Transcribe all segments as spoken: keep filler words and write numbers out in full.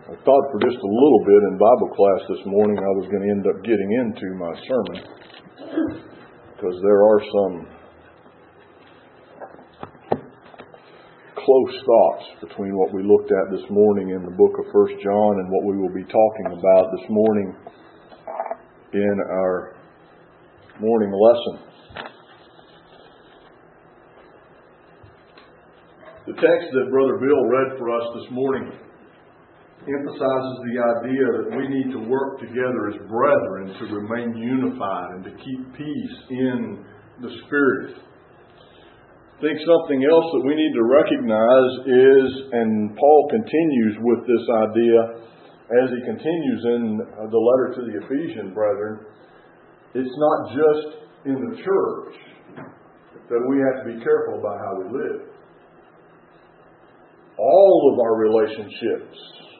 I thought for just a little bit in Bible class this morning I was going to end up getting into my sermon, because there are some close thoughts between what we looked at this morning in the book of First John and what we will be talking about this morning in our morning lesson. The text that Brother Bill read for us this morning emphasizes the idea that we need to work together as brethren to remain unified and to keep peace in the Spirit. I think something else that we need to recognize is, and Paul continues with this idea as he continues in the letter to the Ephesian brethren, it's not just in the church that we have to be careful about how we live. All of our relationships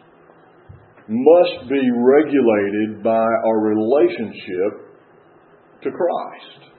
must be regulated by our relationship to Christ.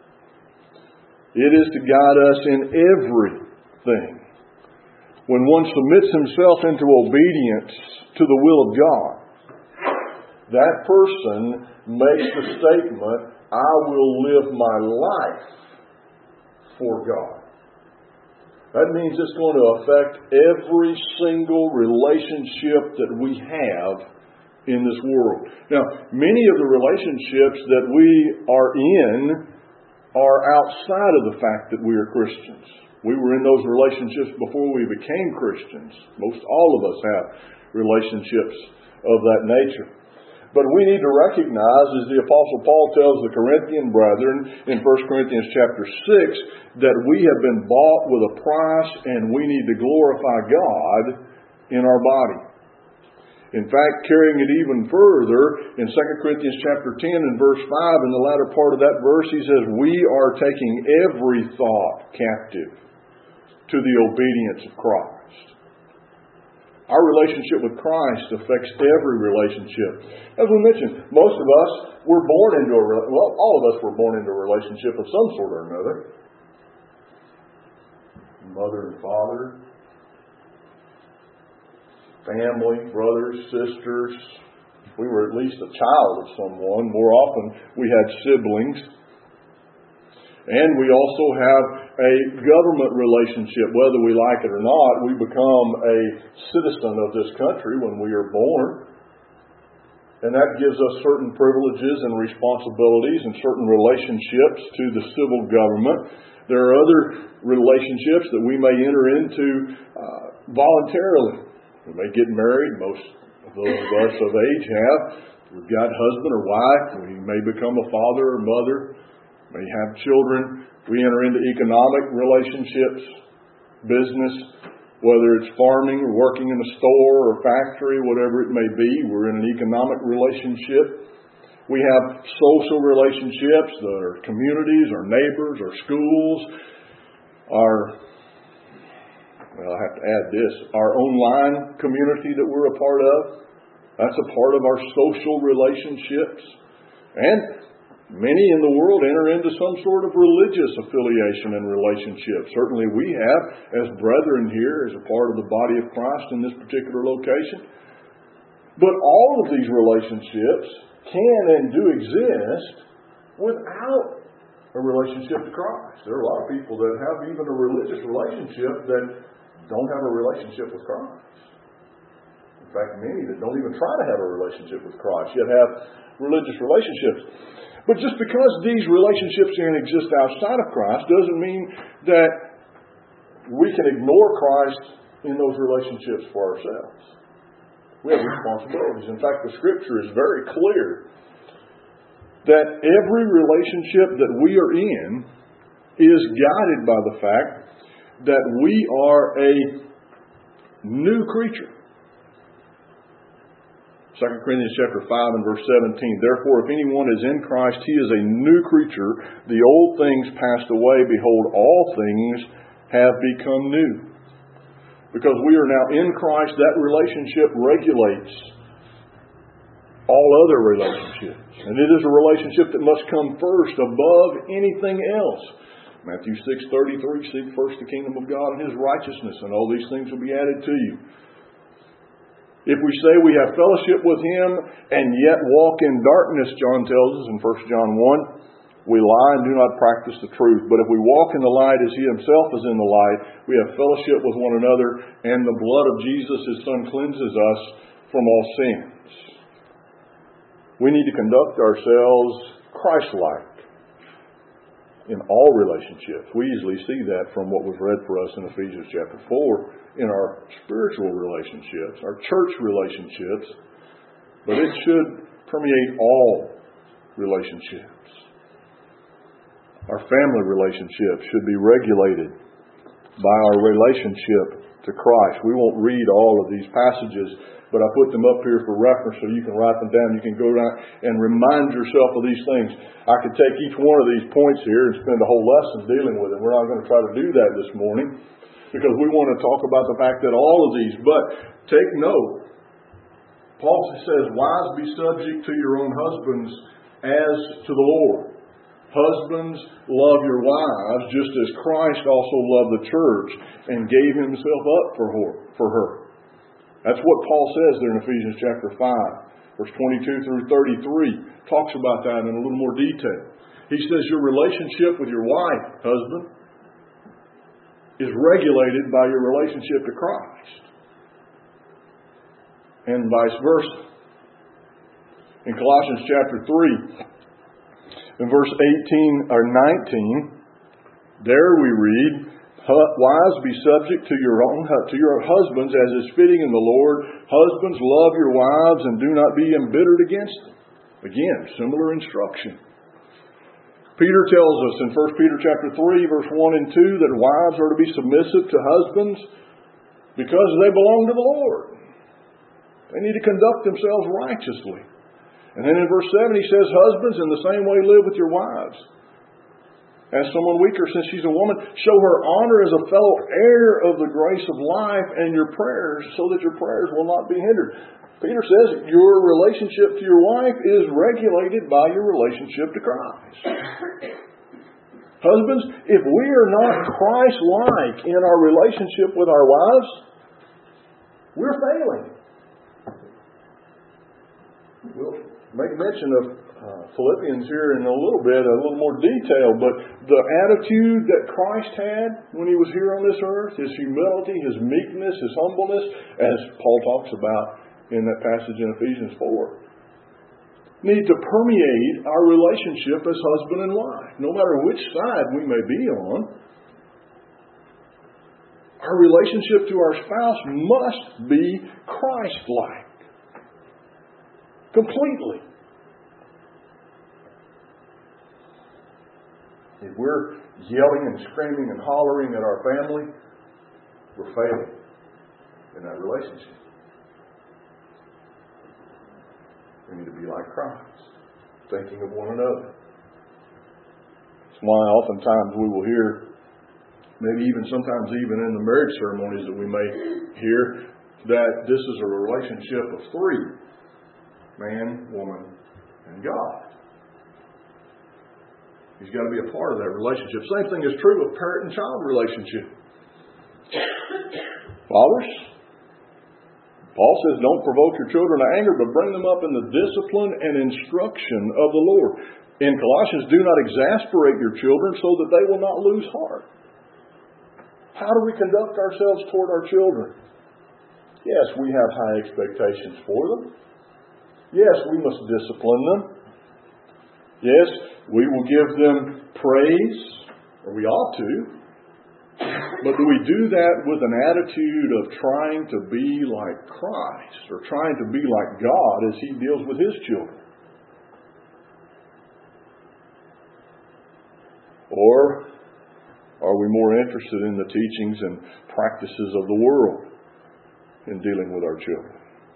It is to guide us in everything. When one submits himself into obedience to the will of God, that person makes the statement, I will live my life for God. That means it's going to affect every single relationship that we have in this world. Now, many of the relationships that we are in are outside of the fact that we are Christians. We were in those relationships before we became Christians. Most all of us have relationships of that nature. But we need to recognize, as the Apostle Paul tells the Corinthian brethren in First Corinthians chapter six, that we have been bought with a price and we need to glorify God in our body. In fact, carrying it even further, in Second Corinthians chapter ten and verse five, in the latter part of that verse, he says, we are taking every thought captive to the obedience of Christ. Our relationship with Christ affects every relationship. As we mentioned, most of us were born into a, well, all of us were born into a relationship of some sort or another. Mother and father, family, brothers, sisters. We were at least a child of someone. More often, we had siblings. And we also have a government relationship. Whether we like it or not, we become a citizen of this country when we are born. And that gives us certain privileges and responsibilities and certain relationships to the civil government. There are other relationships that we may enter into uh, voluntarily. We may get married. Most of those of us of age have. We've got husband or wife. We may become a father or mother. May have children. We enter into economic relationships, business, whether it's farming or working in a store or factory, whatever it may be. We're in an economic relationship. We have social relationships, our communities, our neighbors, our schools, our, well, I have to add this, our online community that we're a part of. That's a part of our social relationships. And many in the world enter into some sort of religious affiliation and relationship. Certainly we have, as brethren here, as a part of the body of Christ in this particular location. But all of these relationships can and do exist without a relationship to Christ. There are a lot of people that have even a religious relationship that don't have a relationship with Christ. In fact, many that don't even try to have a relationship with Christ, yet have religious relationships. But just because these relationships can exist outside of Christ doesn't mean that we can ignore Christ in those relationships for ourselves. We have responsibilities. In fact, the Scripture is very clear that every relationship that we are in is guided by the fact that we are a new creature. Second Corinthians chapter five and verse seventeen. Therefore, if anyone is in Christ, he is a new creature. The old things passed away. Behold, all things have become new. Because we are now in Christ, that relationship regulates all other relationships. And it is a relationship that must come first above anything else. Matthew six thirty-three, seek first the kingdom of God and His righteousness, and all these things will be added to you. If we say we have fellowship with Him and yet walk in darkness, John tells us in First John one, we lie and do not practice the truth. But if we walk in the light as He Himself is in the light, we have fellowship with one another, and the blood of Jesus, His Son, cleanses us from all sins. We need to conduct ourselves Christ-like in all relationships. We easily see that from what was read for us in Ephesians chapter four in our spiritual relationships, our church relationships, but it should permeate all relationships. Our family relationships should be regulated by our relationship to Christ. We won't read all of these passages, but I put them up here for reference so you can write them down. You can go down and remind yourself of these things. I could take each one of these points here and spend a whole lesson dealing with it. We're not going to try to do that this morning because we want to talk about the fact that all of these, but take note. Paul says, wives, be subject to your own husbands as to the Lord. Husbands, love your wives just as Christ also loved the church and gave Himself up for her. For her. That's what Paul says there in Ephesians chapter five, verse twenty-two through thirty-three. Talks about that in a little more detail. He says your relationship with your wife, husband, is regulated by your relationship to Christ. And vice versa. In Colossians chapter three, in verse eighteen or nineteen, there we read, wives, be subject to your own to your husbands as is fitting in the Lord. Husbands, love your wives and do not be embittered against them. Again, similar instruction. Peter tells us in First Peter chapter three, verse one and two, that wives are to be submissive to husbands because they belong to the Lord. They need to conduct themselves righteously. And then in verse seven he says, husbands, in the same way live with your wives. As someone weaker, since she's a woman, show her honor as a fellow heir of the grace of life and your prayers, so that your prayers will not be hindered. Peter says your relationship to your wife is regulated by your relationship to Christ. Husbands, if we are not Christ-like in our relationship with our wives, we're failing. We'll make mention of uh, Philippians here in a little bit, a little more detail, but the attitude that Christ had when He was here on this earth, His humility, His meekness, His humbleness, as Paul talks about in that passage in Ephesians four, need to permeate our relationship as husband and wife. No matter which side we may be on, our relationship to our spouse must be Christ-like. Completely. If we're yelling and screaming and hollering at our family, we're failing in that relationship. We need to be like Christ, thinking of one another. That's why oftentimes we will hear, maybe even sometimes even in the marriage ceremonies that we may hear, that this is a relationship of three: man, woman, and God. He's got to be a part of that relationship. Same thing is true of parent and child relationship. Fathers, Paul says, don't provoke your children to anger, but bring them up in the discipline and instruction of the Lord. In Colossians, do not exasperate your children so that they will not lose heart. How do we conduct ourselves toward our children? Yes, we have high expectations for them. Yes, we must discipline them. Yes, we will give them praise, or we ought to. But do we do that with an attitude of trying to be like Christ, or trying to be like God as He deals with His children? Or are we more interested in the teachings and practices of the world in dealing with our children?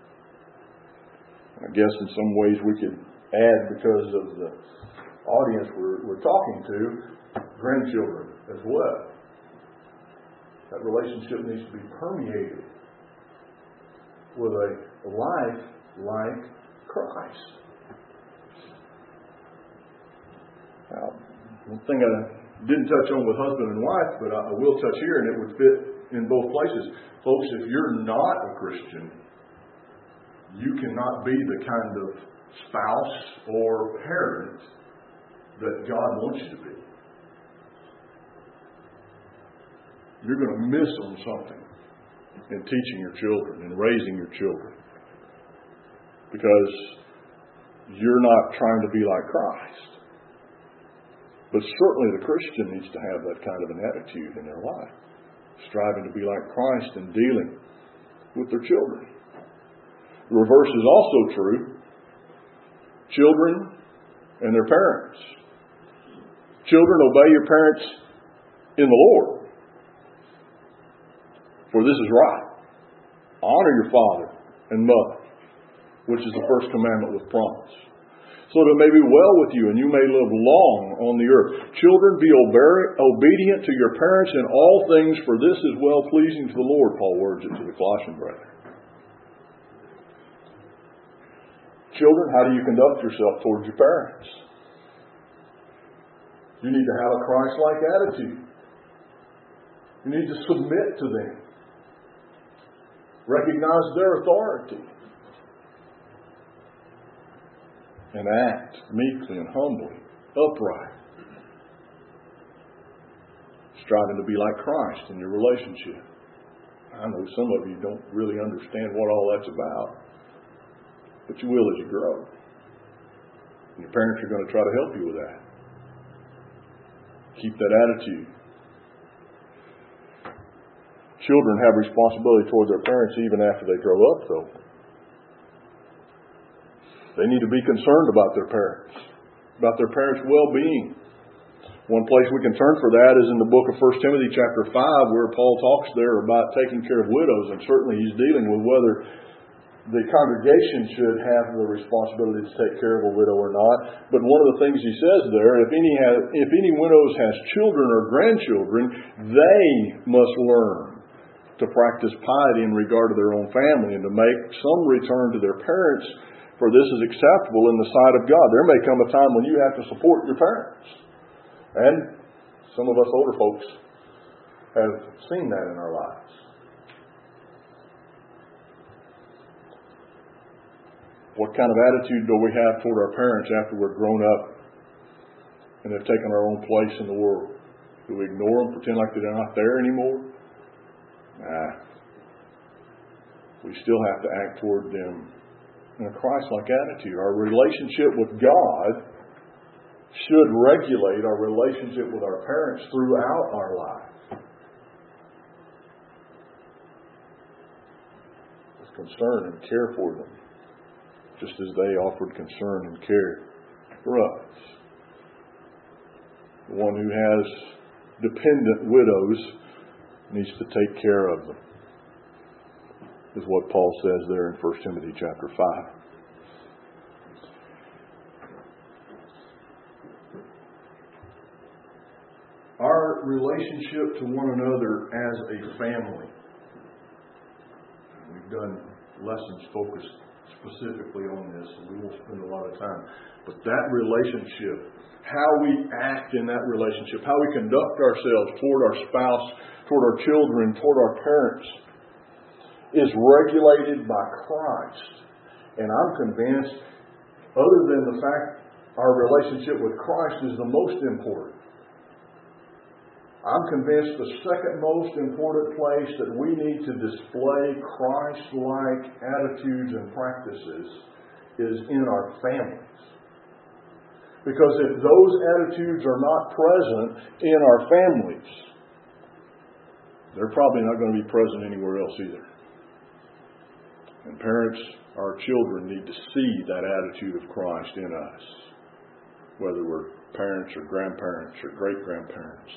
I guess in some ways we could add, because of the audience we're, we're talking to, grandchildren as well. That relationship needs to be permeated with a life like Christ. Now, one thing I didn't touch on with husband and wife, but I will touch here, and it would fit in both places. Folks, if you're not a Christian, you cannot be the kind of spouse or parent that God wants you to be. You're going to miss on something in teaching your children and raising your children, because you're not trying to be like Christ. But certainly the Christian needs to have that kind of an attitude in their life, striving to be like Christ and dealing with their children. The reverse is also true. Children and their parents. Children, obey your parents in the Lord, for this is right. Honor your father and mother, which is the first commandment with promise, so that it may be well with you and you may live long on the earth. Children, be obedient to your parents in all things, for this is well pleasing to the Lord, Paul words it to the Colossian brethren. Children, how do you conduct yourself towards your parents? You need to have a Christ-like attitude. You need to submit to them. Recognize their authority. And act meekly and humbly, upright. Striving to be like Christ in your relationship. I know some of you don't really understand what all that's about, but you will as you grow. And your parents are going to try to help you with that. Keep that attitude. Children have responsibility toward their parents even after they grow up, though. They need to be concerned about their parents, about their parents' well-being. One place we can turn for that is in the book of First Timothy chapter five, where Paul talks there about taking care of widows, and certainly he's dealing with whether the congregation should have the responsibility to take care of a widow or not. But one of the things he says there, if any has, if any widows has children or grandchildren, they must learn to practice piety in regard to their own family and to make some return to their parents, for this is acceptable in the sight of God. There may come a time when you have to support your parents. And some of us older folks have seen that in our lives. What kind of attitude do we have toward our parents after we're grown up and have taken our own place in the world? Do we ignore them, pretend like they're not there anymore? Nah. We still have to act toward them in a Christ-like attitude. Our relationship with God should regulate our relationship with our parents throughout our life. Let's concern and care for them, just as they offered concern and care for us. The one who has dependent widows needs to take care of them, is what Paul says there in First Timothy chapter five. Our relationship to one another as a family. We've done lessons focused specifically on this, and we won't spend a lot of time. But that relationship, how we act in that relationship, how we conduct ourselves toward our spouse, toward our children, toward our parents, is regulated by Christ. And I'm convinced, other than the fact our relationship with Christ is the most important, I'm convinced the second most important place that we need to display Christ-like attitudes and practices is in our families. Because if those attitudes are not present in our families, they're probably not going to be present anywhere else either. And parents, our children need to see that attitude of Christ in us, whether we're parents or grandparents or great-grandparents.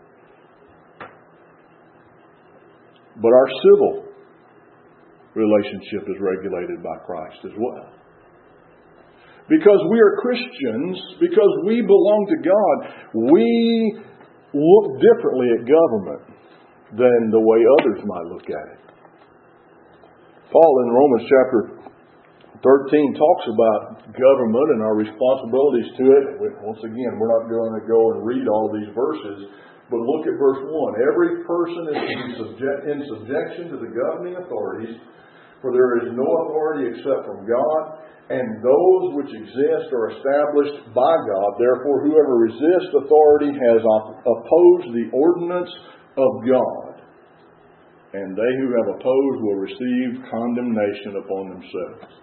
But our civil relationship is regulated by Christ as well. Because we are Christians, because we belong to God, we look differently at government than the way others might look at it. Paul in Romans chapter thirteen talks about government and our responsibilities to it. Once again, we're not going to go and read all these verses, but look at verse one. Every person is to be subject, in subjection to the governing authorities, For there is no authority except from God, and those which exist are established by God. Therefore, whoever resists authority has opposed the ordinance of God, and they who have opposed will receive condemnation upon themselves.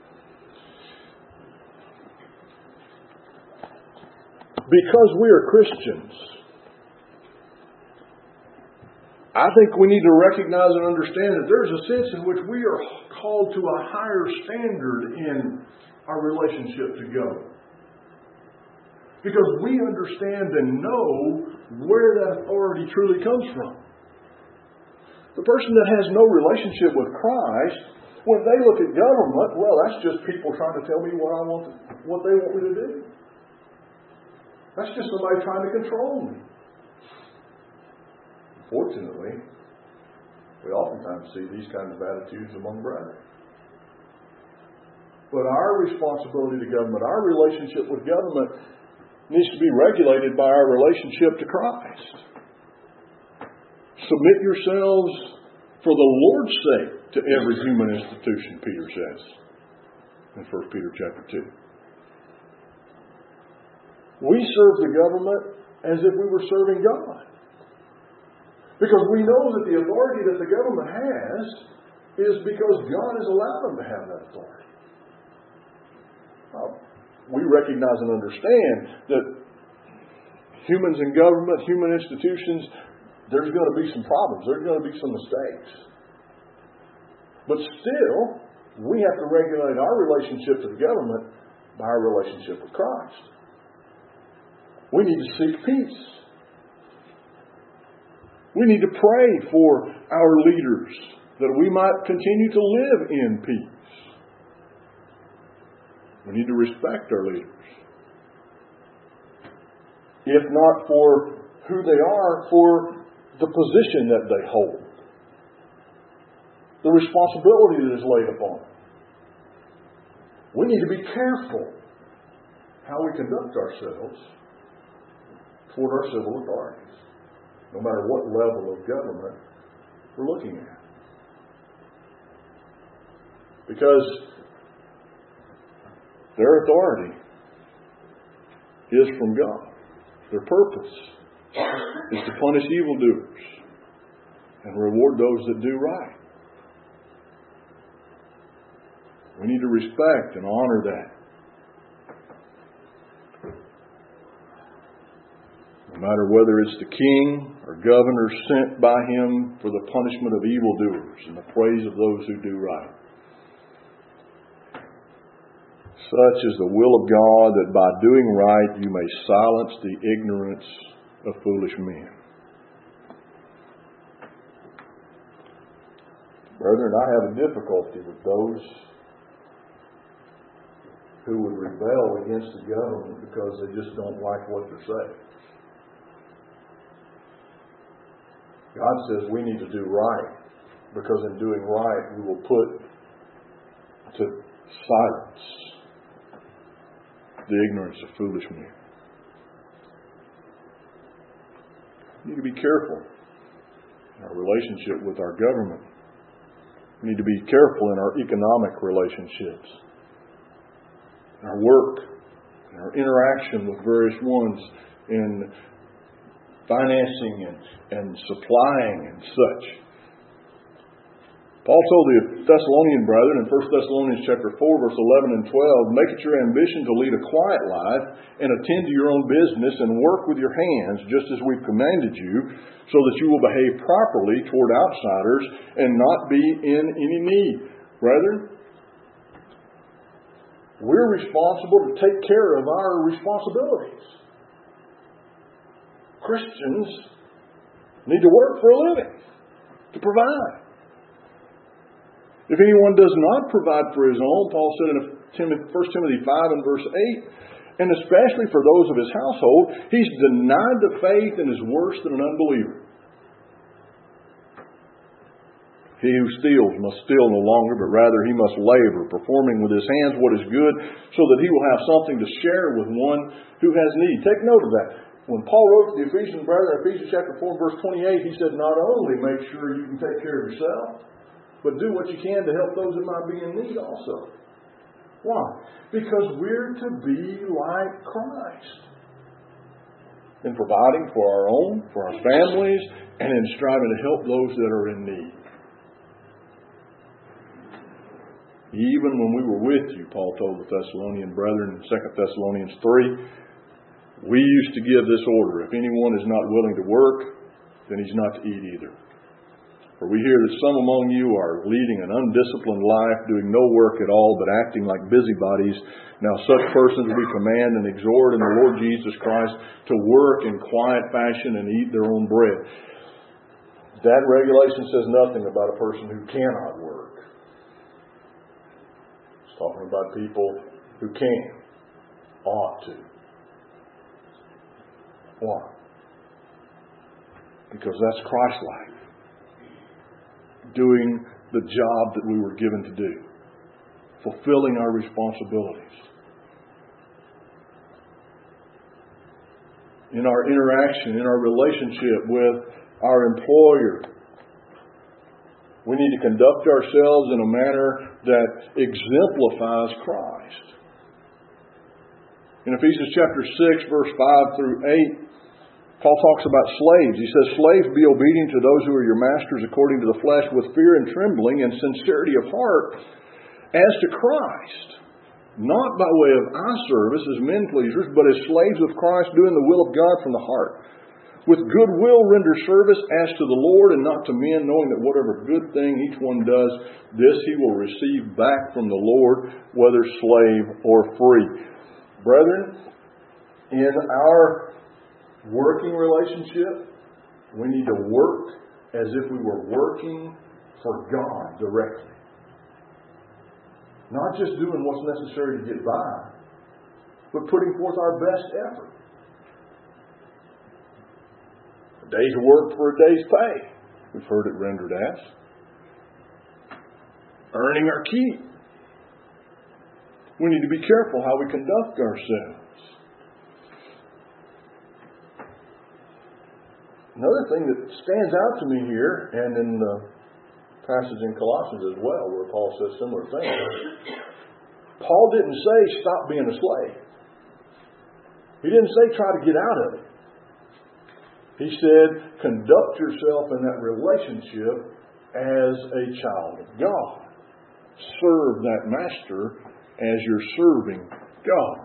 Because we are Christians, I think we need to recognize and understand that there's a sense in which we are called to a higher standard in our relationship to God. Because we understand and know where that authority truly comes from. The person that has no relationship with Christ, when they look at government, well, that's just people trying to tell me what I want, to, what they want me to do. That's just somebody trying to control me. Fortunately, we oftentimes see these kinds of attitudes among brethren. But our responsibility to government, our relationship with government, needs to be regulated by our relationship to Christ. Submit yourselves for the Lord's sake to every human institution, Peter says in First Peter chapter two. We serve the government as if we were serving God. Because we know that the authority that the government has is because God has allowed them to have that authority. Well, we recognize and understand that humans in government, human institutions, there's going to be some problems. There's going to be some mistakes. But still, we have to regulate our relationship to the government by our relationship with Christ. We need to seek peace. We need to pray for our leaders that we might continue to live in peace. We need to respect our leaders. If not for who they are, for the position that they hold. The responsibility that is laid upon them. We need to be careful how we conduct ourselves toward our civil authorities, no matter what level of government we're looking at. Because their authority is from God. Their purpose is to punish evildoers and reward those that do right. We need to respect and honor that. No matter whether it's the king or governors sent by him for the punishment of evildoers and the praise of those who do right. Such is the will of God, that by doing right you may silence the ignorance of foolish men. Brethren, I have a difficulty with those who would rebel against the government because they just don't like what they're saying. God says we need to do right, because in doing right we will put to silence the ignorance of foolish men. We need to be careful in our relationship with our government. We need to be careful in our economic relationships, in our work, in our interaction with various ones, in financing and, and supplying and such. Paul told the Thessalonian brethren in First Thessalonians chapter four, verse eleven and twelve, make it your ambition to lead a quiet life and attend to your own business and work with your hands, just as we've commanded you, so that you will behave properly toward outsiders and not be in any need. Brethren, we're responsible to take care of our responsibilities. Christians need to work for a living, to provide. If anyone does not provide for his own, Paul said in First Timothy five and verse eight, and especially for those of his household, he's denied the faith and is worse than an unbeliever. He who steals must steal no longer, but rather he must labor, performing with his hands what is good, so that he will have something to share with one who has need. Take note of that. When Paul wrote to the Ephesian brethren, Ephesians chapter four, verse twenty-eight, he said, not only make sure you can take care of yourself, but do what you can to help those that might be in need also. Why? Because we're to be like Christ. In providing for our own, for our families, and in striving to help those that are in need. Even when we were with you, Paul told the Thessalonian brethren in Second Thessalonians three, we used to give this order: if anyone is not willing to work, then he's not to eat either. For we hear that some among you are leading an undisciplined life, doing no work at all, but acting like busybodies. Now such persons we command and exhort in the Lord Jesus Christ to work in quiet fashion and eat their own bread. That regulation says nothing about a person who cannot work. It's talking about people who can, ought to. Why? Because that's Christ-like. Doing the job that we were given to do. Fulfilling our responsibilities. In our interaction, in our relationship with our employer, we need to conduct ourselves in a manner that exemplifies Christ. In Ephesians chapter six, verse five through eight, Paul talks about slaves. He says, slaves, be obedient to those who are your masters according to the flesh, with fear and trembling and sincerity of heart, as to Christ, not by way of eye service as men pleasers, but as slaves of Christ, doing the will of God from the heart. With good will render service as to the Lord and not to men, knowing that whatever good thing each one does, this he will receive back from the Lord, whether slave or free. Brethren, in our working relationship, we need to work as if we were working for God directly. Not just doing what's necessary to get by, but putting forth our best effort. A day's work for a day's pay. We've heard it rendered as. Earning our keep. We need to be careful how we conduct ourselves. Another thing that stands out to me here, and in the passage in Colossians as well, where Paul says similar things, Paul didn't say stop being a slave. He didn't say try to get out of it. He said conduct yourself in that relationship as a child of God. Serve that master as you're serving God.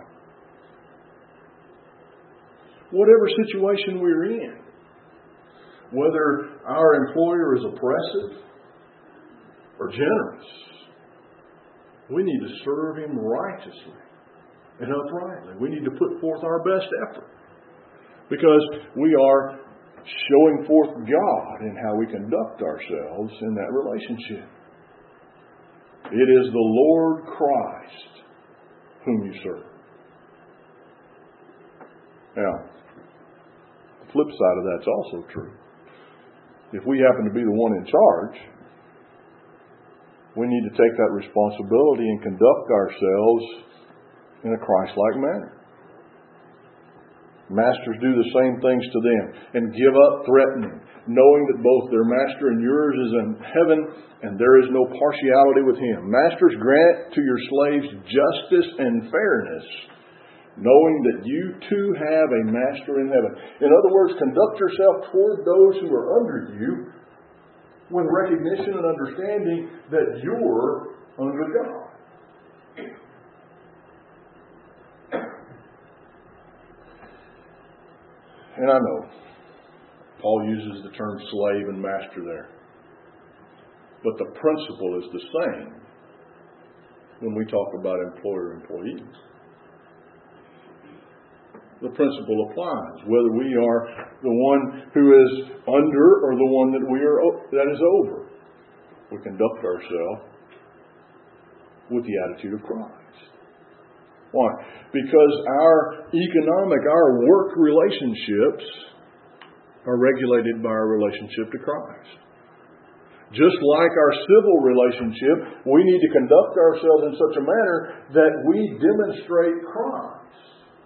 Whatever situation we're in, whether our employer is oppressive or generous, we need to serve him righteously and uprightly. We need to put forth our best effort because we are showing forth God in how we conduct ourselves in that relationship. It is the Lord Christ whom you serve. Now, the flip side of that's also true. If we happen to be the one in charge, we need to take that responsibility and conduct ourselves in a Christ-like manner. Masters do the same things to them and give up threatening, knowing that both their master and yours is in heaven and there is no partiality with him. Masters, grant to your slaves justice and fairness, knowing that you too have a master in heaven. In other words, conduct yourself toward those who are under you with recognition and understanding that you're under God. And I know Paul uses the term slave and master there. But the principle is the same when we talk about employer-employees. The principle applies, whether we are the one who is under or the one that we are that is over. We conduct ourselves with the attitude of Christ. Why? Because our economic, our work relationships are regulated by our relationship to Christ. Just like our civil relationship, we need to conduct ourselves in such a manner that we demonstrate Christ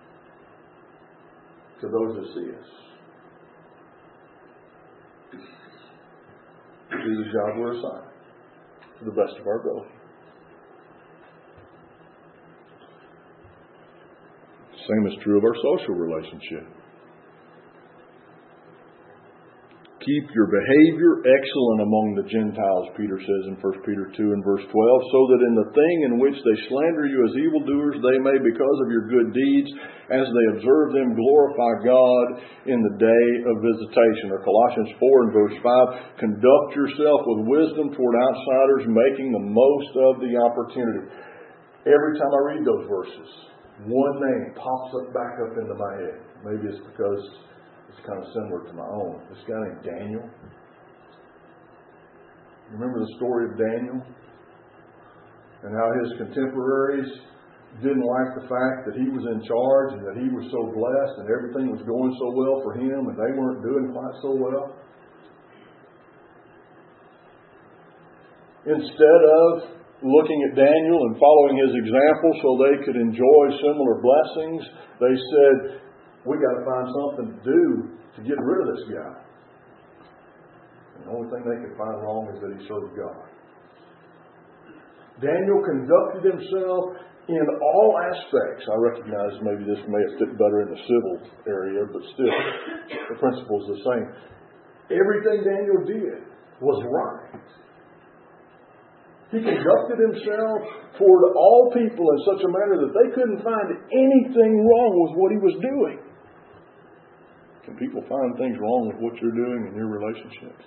to those that see us. Do the job we're assigned. to the best of our ability. Same is true of our social relationship. Keep your behavior excellent among the Gentiles, Peter says in First Peter two and verse twelve, so that in the thing in which they slander you as evildoers, they may, because of your good deeds, as they observe them, glorify God in the day of visitation. Or Colossians four and verse five, conduct yourself with wisdom toward outsiders, making the most of the opportunity. Every time I read those verses, one name pops up back up into my head. Maybe it's because it's kind of similar to my own. This guy named Daniel. Remember the story of Daniel? And how his contemporaries didn't like the fact that he was in charge and that he was so blessed and everything was going so well for him and they weren't doing quite so well. Instead of looking at Daniel and following his example so they could enjoy similar blessings, they said, we got to find something to do to get rid of this guy. And the only thing they could find wrong is that he served God. Daniel conducted himself in all aspects. I recognize maybe this may have fit better in the civil area, but still, the principle is the same. Everything Daniel did was right. He conducted himself toward all people in such a manner that they couldn't find anything wrong with what he was doing. Can people find things wrong with what you're doing in your relationships?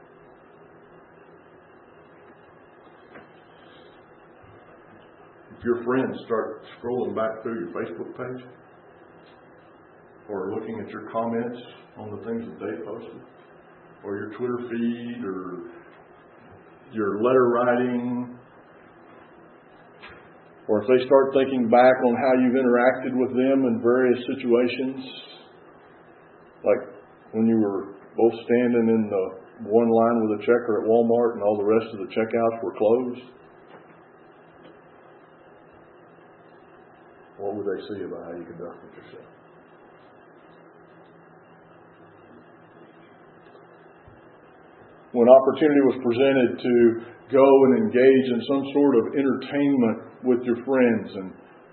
If your friends start scrolling back through your Facebook page or looking at your comments on the things that they posted or your Twitter feed or your letter writing, or if they start thinking back on how you've interacted with them in various situations, like when you were both standing in the one line with a checker at Walmart and all the rest of the checkouts were closed, what would they see about how you conducted yourself? When opportunity was presented to go and engage in some sort of entertainment with your friends, and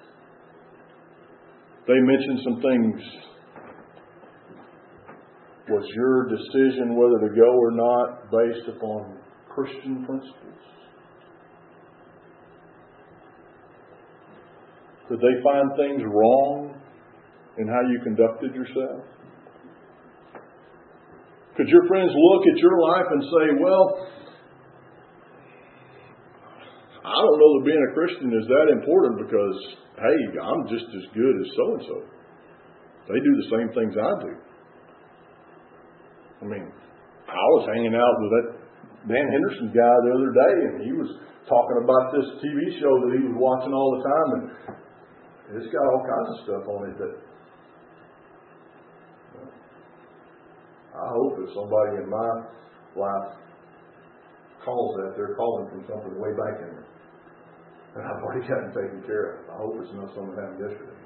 they mentioned some things, was your decision whether to go or not based upon Christian principles? Did they find things wrong in how you conducted yourself? Could your friends look at your life and say, well, I don't know that being a Christian is that important because, hey, I'm just as good as so-and-so. They do the same things I do. I mean, I was hanging out with that Dan Henderson guy the other day, and he was talking about this T V show that he was watching all the time, and it's got all kinds of stuff on it that I hope that somebody in my life calls that they're calling from something way back in there that I've already gotten taken care of. I hope it's not something that happened yesterday.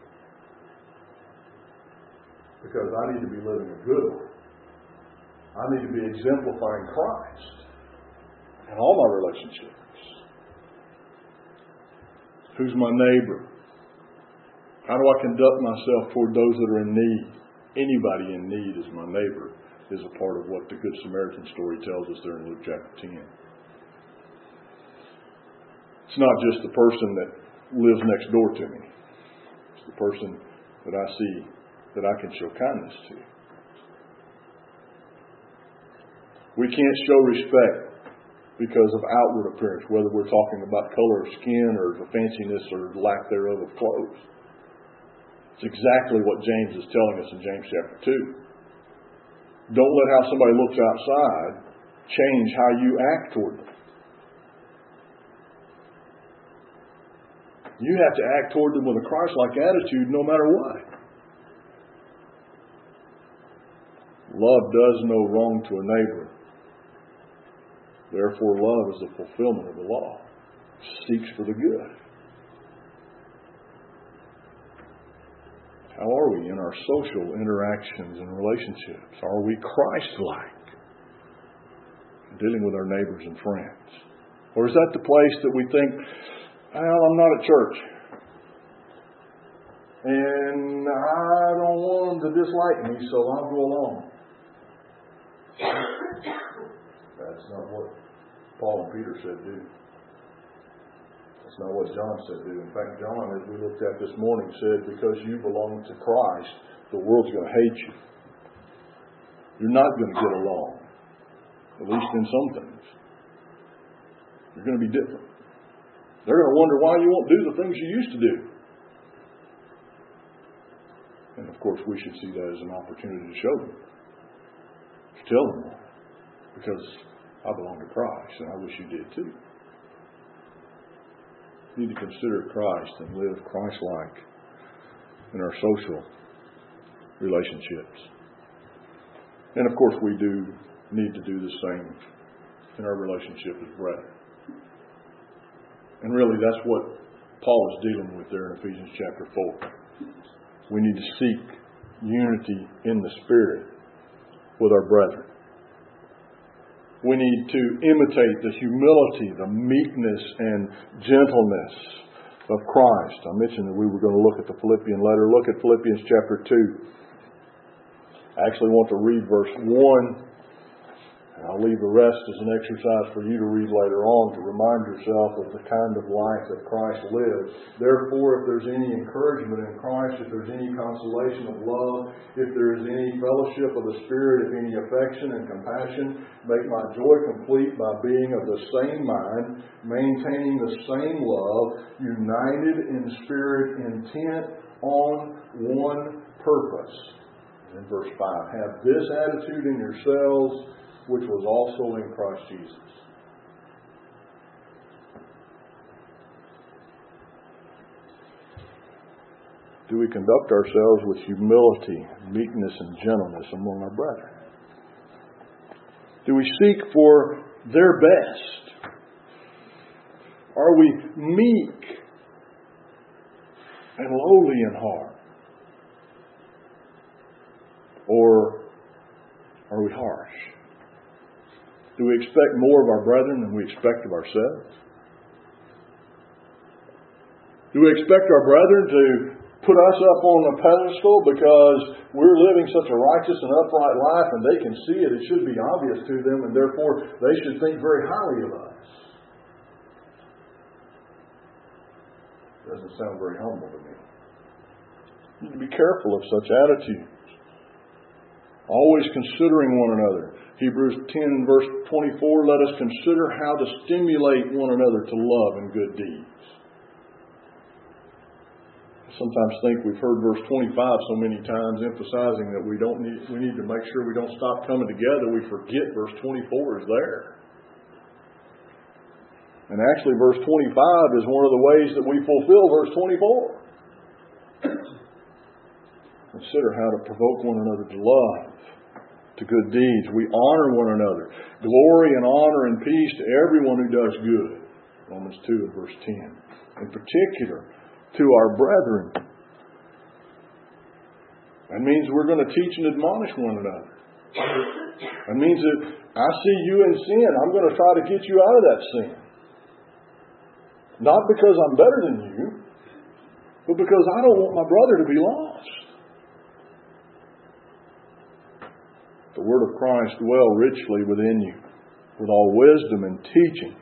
Because I need to be living a good life. I need to be exemplifying Christ in all my relationships. Who's my neighbor? How do I conduct myself toward those that are in need? Anybody in need is my neighbor, is a part of what the Good Samaritan story tells us there in Luke chapter ten. It's not just the person that lives next door to me. It's the person that I see that I can show kindness to. We can't show respect because of outward appearance, whether we're talking about color of skin or the fanciness or lack thereof of clothes. It's exactly what James is telling us in James chapter two. Don't let how somebody looks outside change how you act toward them. You have to act toward them with a Christ-like attitude no matter what. Love does no wrong to a neighbor. Therefore, love is the fulfillment of the law. It seeks for the good. How are we in our social interactions and relationships? Are we Christ-like? Dealing with our neighbors and friends. Or is that the place that we think, well, I'm not at church, and I don't want them to dislike me, so I'll go along. That's not what Paul and Peter said do. That's not what John said do. In fact, John, as we looked at this morning, said, because you belong to Christ, the world's going to hate you. You're not going to get along, at least in some things. You're going to be different. They're going to wonder why you won't do the things you used to do. And of course, we should see that as an opportunity to show them, to tell them why. Because I belong to Christ, and I wish you did too. We need to consider Christ and live Christ-like in our social relationships. And of course, we do need to do the same in our relationship as brethren. And really, that's what Paul is dealing with there in Ephesians chapter four. We need to seek unity in the Spirit with our brethren. We need to imitate the humility, the meekness, and gentleness of Christ. I mentioned that we were going to look at the Philippian letter. Look at Philippians chapter two. I actually want to read verse one. And I'll leave the rest as an exercise for you to read later on to remind yourself of the kind of life that Christ lived. Therefore, if there's any encouragement in Christ, if there's any consolation of love, if there is any fellowship of the Spirit, if any affection and compassion, make my joy complete by being of the same mind, maintaining the same love, united in spirit, intent on one purpose. And in verse five, have this attitude in yourselves, which was also in Christ Jesus. Do we conduct ourselves with humility, meekness, and gentleness among our brethren? Do we seek for their best? Are we meek and lowly in heart? Or are we harsh? Do we expect more of our brethren than we expect of ourselves? Do we expect our brethren to put us up on a pedestal because we're living such a righteous and upright life and they can see it? It should be obvious to them, and therefore they should think very highly of us. Doesn't sound very humble to me. You need to be careful of such attitudes. Always considering one another. Hebrews ten verse twenty-four, let us consider how to stimulate one another to love and good deeds. I sometimes think we've heard verse twenty-five so many times emphasizing that we don't need, we need to make sure we don't stop coming together. We forget verse twenty-four is there. And actually verse twenty-five is one of the ways that we fulfill verse twenty-four. Consider how to provoke one another to love, to good deeds. We honor one another. Glory and honor and peace to everyone who does good. Romans two and verse ten. In particular, to our brethren. That means we're going to teach and admonish one another. That means that I see you in sin. I'm going to try to get you out of that sin. Not because I'm better than you, but because I don't want my brother to be lost. The Word of Christ dwell richly within you, with all wisdom and teaching,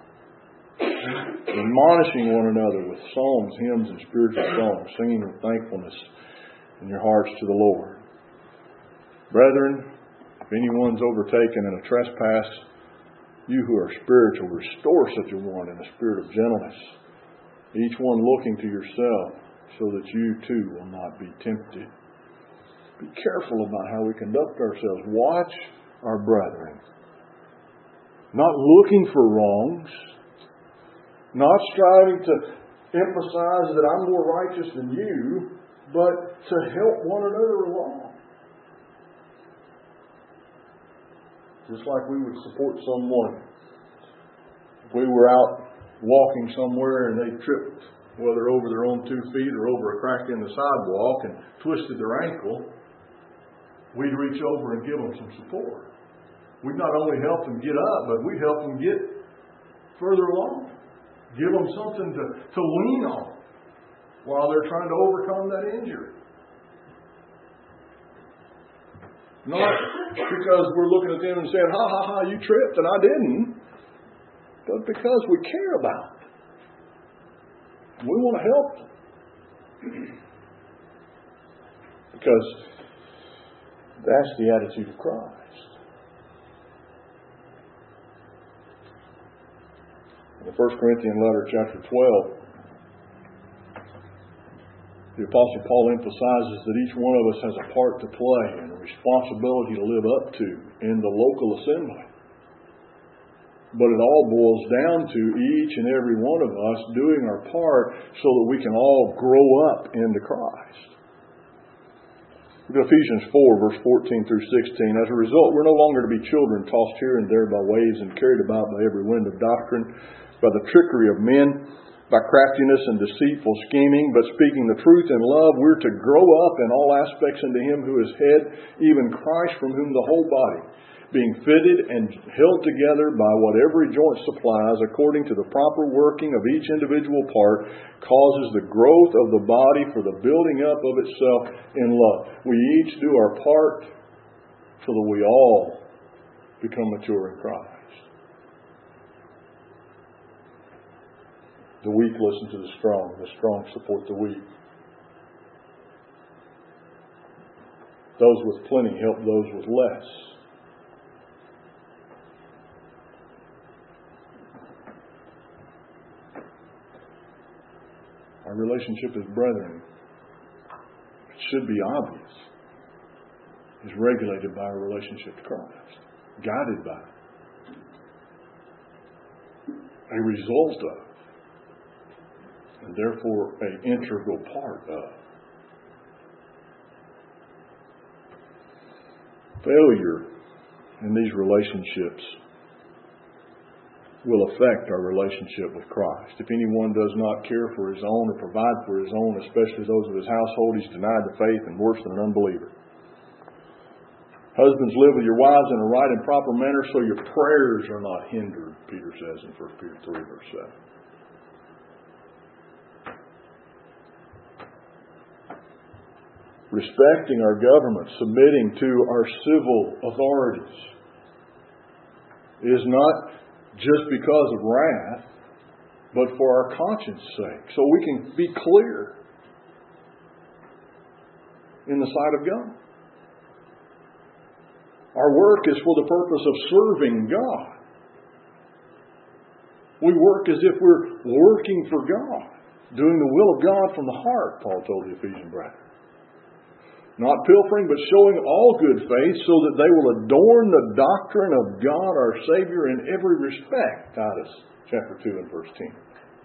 admonishing one another with psalms, hymns, and spiritual songs, singing with thankfulness in your hearts to the Lord. Brethren, if anyone's overtaken in a trespass, you who are spiritual, restore such a one in a spirit of gentleness, each one looking to yourself, so that you too will not be tempted. Be careful about how we conduct ourselves. Watch our brethren. Not looking for wrongs. Not striving to emphasize that I'm more righteous than you, but to help one another along. Just like we would support someone. If we were out walking somewhere and they tripped, whether over their own two feet or over a crack in the sidewalk and twisted their ankle, we'd reach over and give them some support. We'd not only help them get up, but we'd help them get further along. Give them something to, to lean on while they're trying to overcome that injury. Not because we're looking at them and saying, ha ha ha, you tripped and I didn't. But because we care about them. We want to help them. Because that's the attitude of Christ. In the First Corinthians letter, chapter twelve, the Apostle Paul emphasizes that each one of us has a part to play and a responsibility to live up to in the local assembly. But it all boils down to each and every one of us doing our part so that we can all grow up into Christ. Look at Ephesians four, verse fourteen through sixteen. As a result, we're no longer to be children tossed here and there by waves and carried about by every wind of doctrine, by the trickery of men, by craftiness and deceitful scheming, but speaking the truth in love, we're to grow up in all aspects into Him who is head, even Christ, from whom the whole body, being fitted and held together by what every joint supplies, according to the proper working of each individual part, causes the growth of the body for the building up of itself in love. We each do our part so that we all become mature in Christ. The weak listen to the strong. The strong support the weak. Those with plenty help those with less. Our relationship as brethren, it should be obvious, is regulated by our relationship to Christ, guided by it, a result of, and therefore an integral part of. Failure in these relationships will affect our relationship with Christ. If anyone does not care for his own or provide for his own, especially those of his household, he's denied the faith and worse than an unbeliever. Husbands, live with your wives in a right and proper manner so your prayers are not hindered, Peter says in First Peter three, verse seven. Respecting our government, submitting to our civil authorities is not just because of wrath, but for our conscience sake, so we can be clear in the sight of God. Our work is for the purpose of serving God. We work as if we're working for God, doing the will of God from the heart, Paul told the Ephesian brethren. Not pilfering, but showing all good faith so that they will adorn the doctrine of God our Savior in every respect. Titus chapter two and verse ten.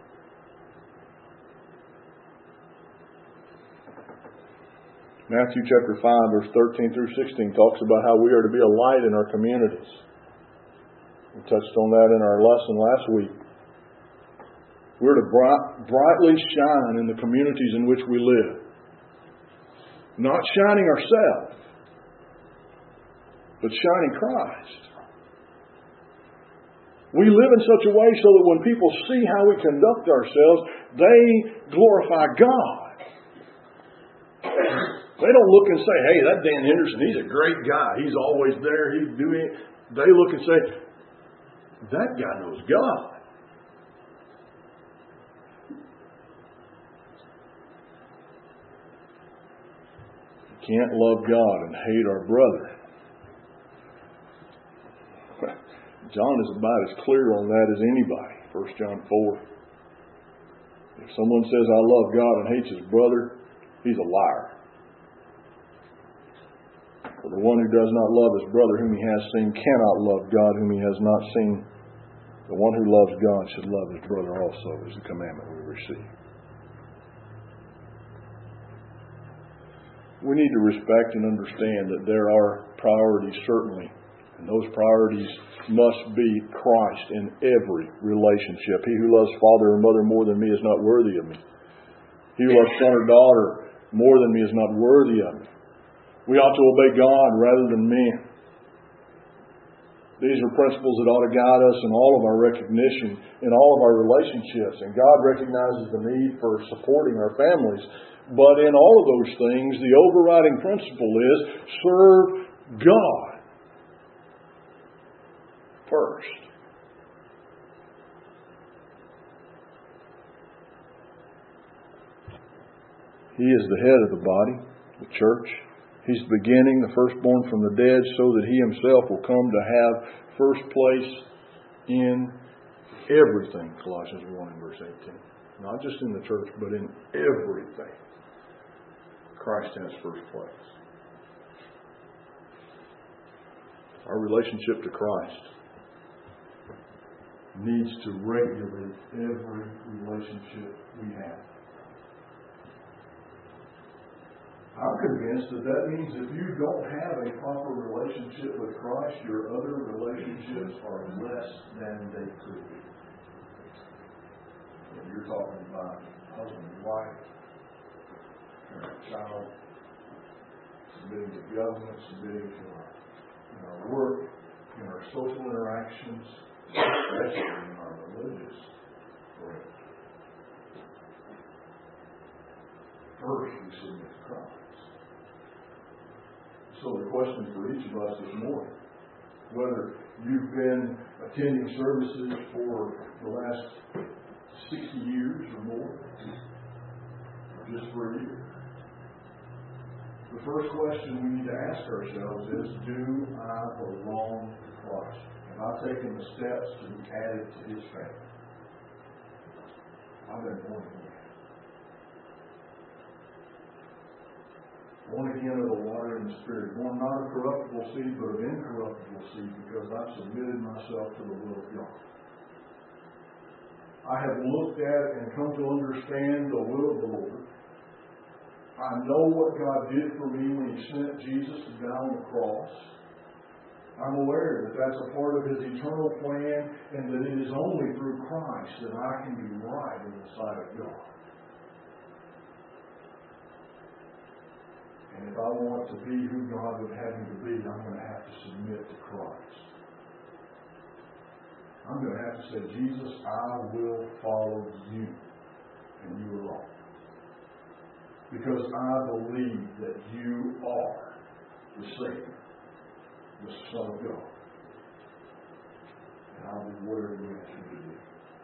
Matthew chapter five, verse thirteen through sixteen talks about how we are to be a light in our communities. We touched on that in our lesson last week. We're to bright, brightly shine in the communities in which we live. Not shining ourselves, but shining Christ. We live in such a way so that when people see how we conduct ourselves, they glorify God. They don't look and say, hey, that Dan Henderson, he's a great guy. He's always there. He's doing it. They look and say, that guy knows God. Can't love God and hate our brother. John is about as clear on that as anybody. First John four. If someone says, I love God and hates his brother, he's a liar. For the one who does not love his brother whom he has seen cannot love God whom he has not seen. The one who loves God should love his brother also, is the commandment we receive. We need to respect and understand that there are priorities, certainly. And those priorities must be Christ in every relationship. He who loves father or mother more than me is not worthy of me. He who loves son or daughter more than me is not worthy of me. We ought to obey God rather than men. These are principles that ought to guide us in all of our recognition, in all of our relationships. And God recognizes the need for supporting our families. But in all of those things, the overriding principle is serve God first. He is the head of the body, the church. He's the beginning, the firstborn from the dead, so that He Himself will come to have first place in everything. Colossians one and verse eighteen. Not just in the church, but in everything. Christ has first place. Our relationship to Christ needs to regulate every relationship we have. I'm convinced that that means if you don't have a proper relationship with Christ, your other relationships are less than they could be. If you're talking about husband and wife, parent, child, submitting to government, submitting to our, in our work, in our social interactions, especially in our religious work. First, we submit to Christ. So the question for each of us this morning, whether you've been attending services for the last sixty years or more, or just for a year, the first question we need to ask ourselves is, do I belong to Christ? Have I taken the steps to be added to His family? I've been born again. Born again of the water and the Spirit. Born not of corruptible seed, but of incorruptible seed, because I've submitted myself to the will of God. I have looked at and come to understand the will of the Lord. I know what God did for me when He sent Jesus to die on the cross. I'm aware that that's a part of His eternal plan, and that it is only through Christ that I can be right in the sight of God. And if I want to be who God would have me to be, I'm going to have to submit to Christ. I'm going to have to say, Jesus, I will follow you and you alone. Because I believe that you are the Savior, the Son of God. And I'll do whatever you ask me to do.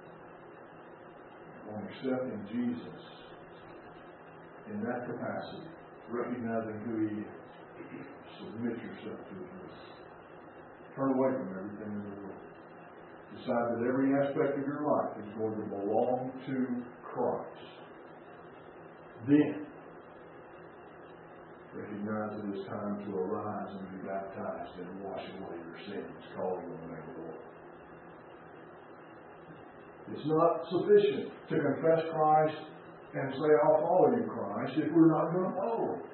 On accepting Jesus in that capacity, recognizing who He is, submit yourself to His will. Turn away from everything in the world. Decide that every aspect of your life is going to belong to Christ. Then, recognize that it's time to arise and be baptized and wash away your sins, calling on the name of the Lord. It's not sufficient to confess Christ and say, I'll follow you, Christ, if we're not going to follow Him.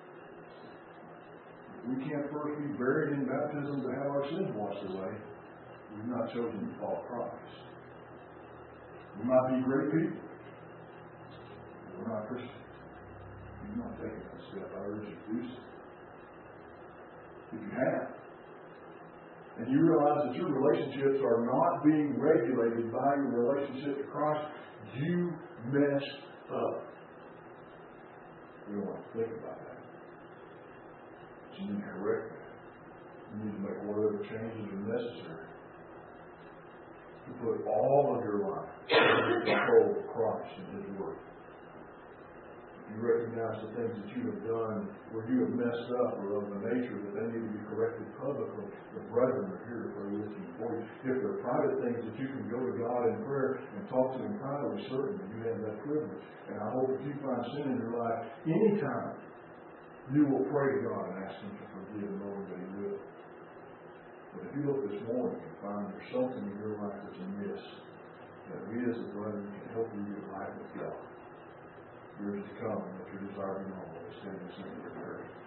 We can't first be buried in baptism to have our sins washed away. We've not chosen to follow Christ. We might be great people, but we're not Christians. You've not taken that step. I urge you to do so. If you have, and you realize that your relationships are not being regulated by your relationship to Christ, you messed up. You don't want to think about that. But you need to correct that. You need to make whatever changes are necessary to put all of your life under the control of Christ and His Word. You recognize the things that you have done where you have messed up or of the nature that they need to be corrected publicly. The brethren are here to pray with you for you. If there are private things that you can go to God in prayer and talk to Him privately, certainly you have that privilege. And I hope if you find sin in your life, anytime you will pray to God and ask Him to forgive, knowing that He will. But if you look this morning and find there's something in your life that's amiss, that we as a brethren can help you get right with God. Yours to come, and if your desire be known, stand and sing your prayer.